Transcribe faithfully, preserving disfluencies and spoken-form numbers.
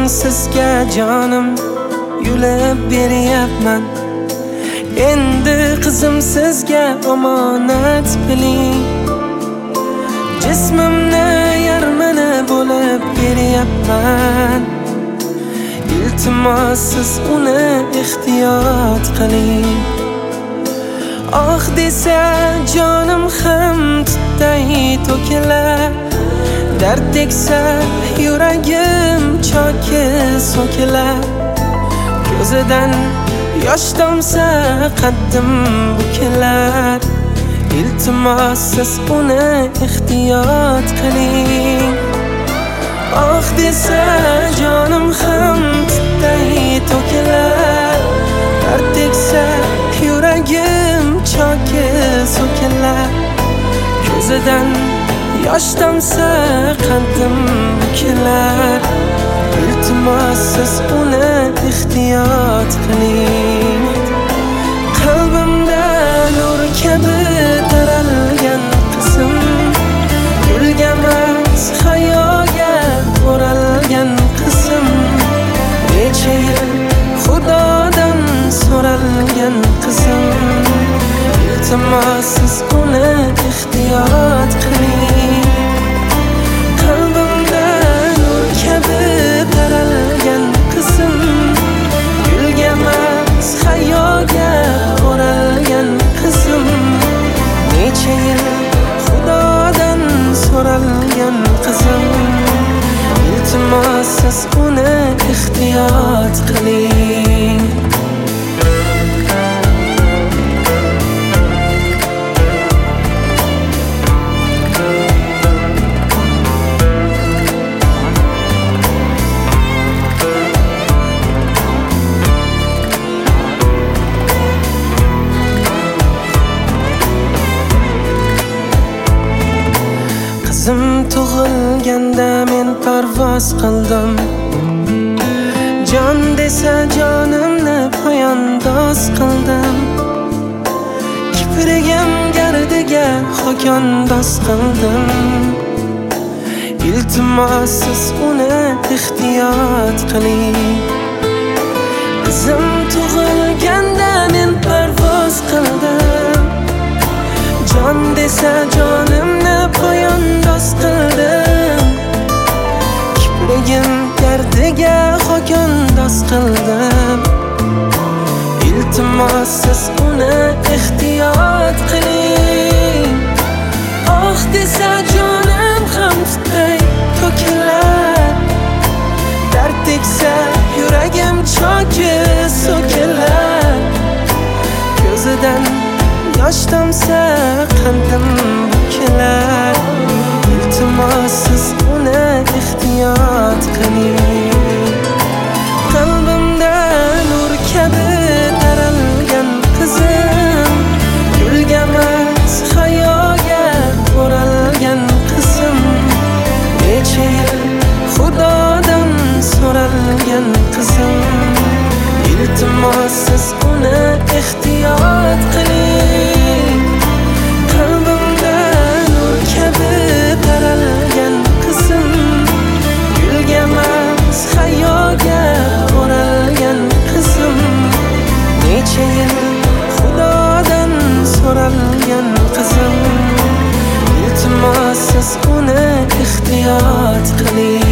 sizga jonim yulib beryapman. Endi qizim sizga omonat biling. Jismimni yarmini bo'lib beryapman. Iltimos siz uni ehtiyot qiling. Oh desa jonim ham tutday to'kilar. Dard teksa yuragim choki so'kilar. Ko'zidan yosh tomsa qaddim bukilar. Iltimos siz uni ehtiyot qiling. Oh desa jonim ham tutday to'kilar. Dard teksa yuragim choki so'kilar. Ko'zidan yosh tomsa qaddim bukilar. Iltimos siz uni ehtiyot qiling. Qalbimda nur kabi taralgan qizim, gulga emas hayoga o'ralgan qizim. Necha yil Xudodan so'ralgan qizim. Iltimos siz uni ehtiyot qiling. Qalbimda nur kabi taralgan qizim, gulga emas hayoga o'ralgan qizim. Necha yil Xudodan so'ralgan qizim. Iltimos siz uni ehtiyot qiling. Qizim tug'ilganda men parvoz qildim. Jon desa jonimni poyandoz qildim. Kiprigim gardiga xokandoz qildim. Iltimos siz uni ehtiyot qiling. Qizim tug'ilganda men parvoz qildim. Jon desa jonimni poyandoz qildim. Kiprigim gardiga xokandoz qildim. Iltimos siz uni ehtiyot qiling. Oh desa jonim ham tutday to'kilar. Dard teksa yuragim choki so'kilar. Ko'zidan yosh tomsa qandim bukilar. Iltimos siz uni ehtiyot qiling. Qalbimda nur kabi taralgan qizim, gulga emas hayoga o'ralgan qizim. Necha yil Xudodan so'ralgan qizim. Iltimos siz uni ehtiyot qiling. Qalbimda nur kabi taralgan qizim, gulga emas hayoga o'ralgan qizim. Necha yil Xudodan so'ralgan qizim. Iltimos siz uni ehtiyot qiling.